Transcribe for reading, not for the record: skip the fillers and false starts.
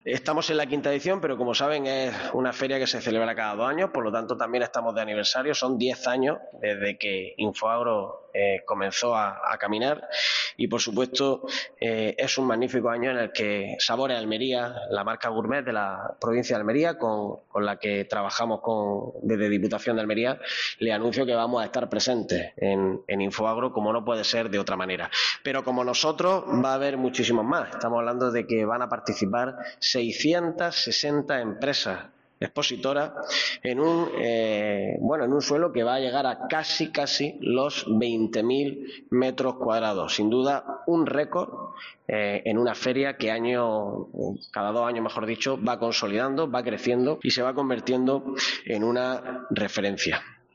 Estamos en la quinta edición, pero como saben es una feria que se celebra cada 2 años, por lo tanto también estamos de aniversario. Son 10 años desde que Infoagro comenzó a caminar y por supuesto es un magnífico año en el que Sabores Almería, la marca gourmet de la provincia de Almería con la que trabajamos desde Diputación de Almería, le anuncio que vamos a estar presentes en Infoagro como no puede ser de otra manera. Pero como nosotros va a haber muchísimos más. Estamos hablando de que van a participar 660 empresas expositoras en un suelo que va a llegar a casi los 20.000 metros cuadrados. Sin duda, un récord en una feria que cada 2 años, mejor dicho, va consolidando, va creciendo y se va convirtiendo en una referencia.